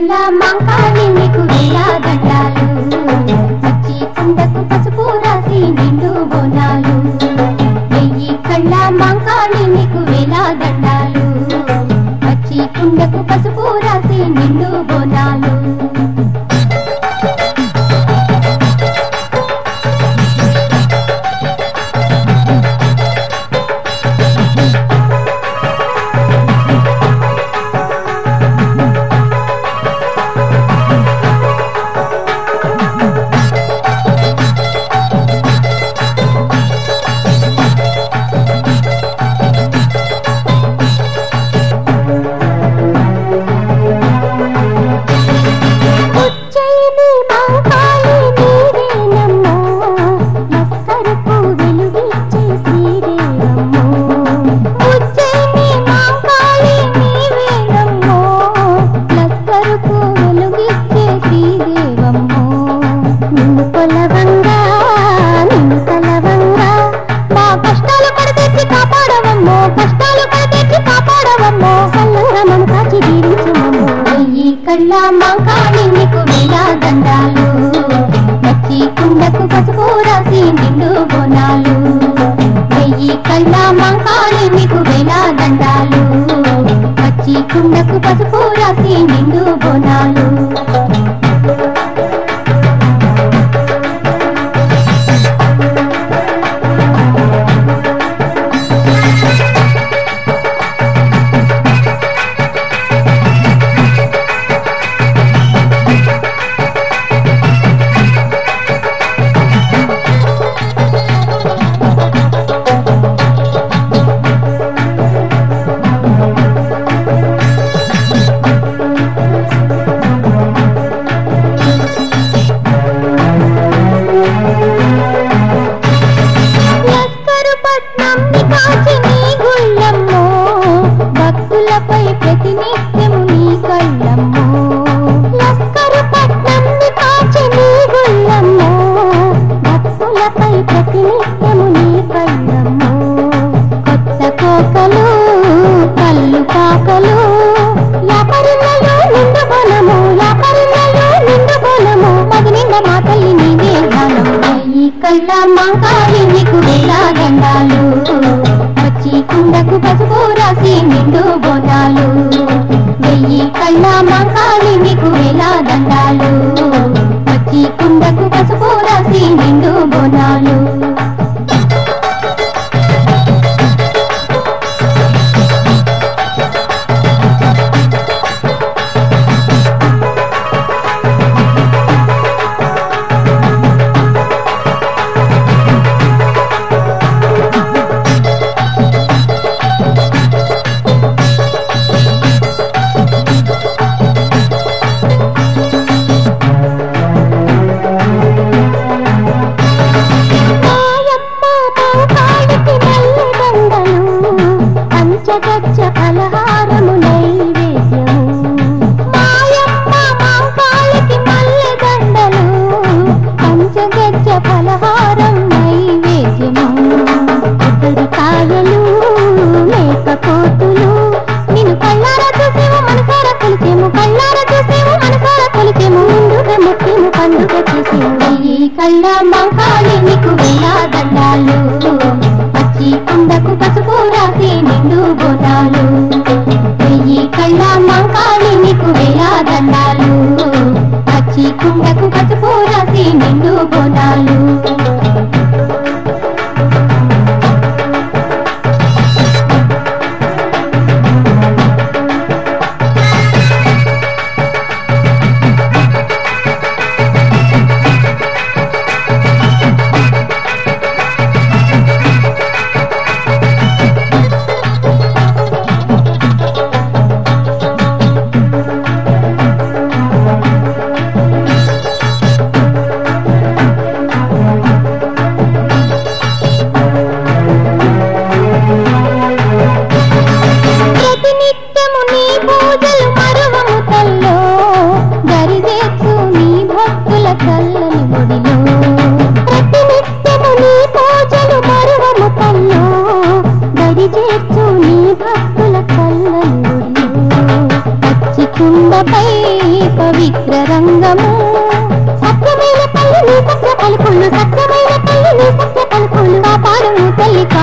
కళ్ళ మాంకాళి నీకు వేలాదండాలు, పచ్చి కుండకు పసుపు రాసి నిండు బోనాలు. వెయ్యి కళ్ళ మాంకాళి నీకు వేలాదండాలు, పచ్చి కుండకు పసుపు రాసి నిండు బోనాలు. కళ్ళ మాంకాళి నీకు వేలాదండాలు, పచ్చి కుండకు పసుపు రాసి నిండు బోనాలు. వెయ్యి కళ్ళ మాంకాళి నీకు వేలాదండాలు, పచ్చి కుండకు పసుపు రాసి నిండు బోనాలు. భక్తులపై ప్రతినిత్యము నీ కళ్ళమ్మో, లస్కరు పట్నం కాచి నీ గుళ్ళమ్మో, భక్తులపై ప్రతినిత్యము నీ కళ్ళమ్మో. కొత్త కోకలు కళ్ళు కాకలు, యాపరిళ్ళలో నిండు బలము, యాపరిళ్ళలో నిండు బలము, మది నిండ మా తల్లి నీవే ధ్యానం. ఈ కళ్ళ మాంకాళి నీకు వేలాదండాలు, పచ్చి కుండకు పసుపు రాసి నిండు బోనాలు. వెయ్యి కళ్ళ మాంకాళి నీకు వేలాదండాలు, పచ్చి కుండకు పసుపు రాసి నిండు బోనాలు.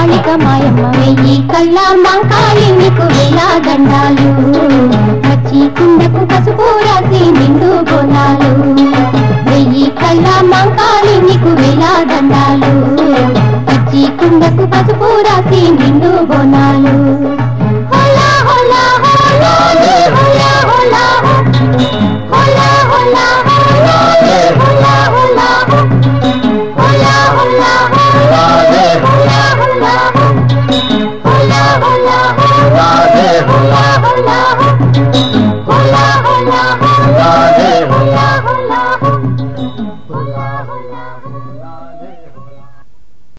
కాళిక మాయమ్మ వెయ్యి కళ్ళ మంకాళి నీకు వేల దండాలు పచ్చి కుండకు పసుపు రాసి నిండు బోనాలు వెయ్యి కళ్ళ మంకాళి నీకు వేల దండాలు పచ్చి కుండకు పసుపు రాసి నిండు బోనాలు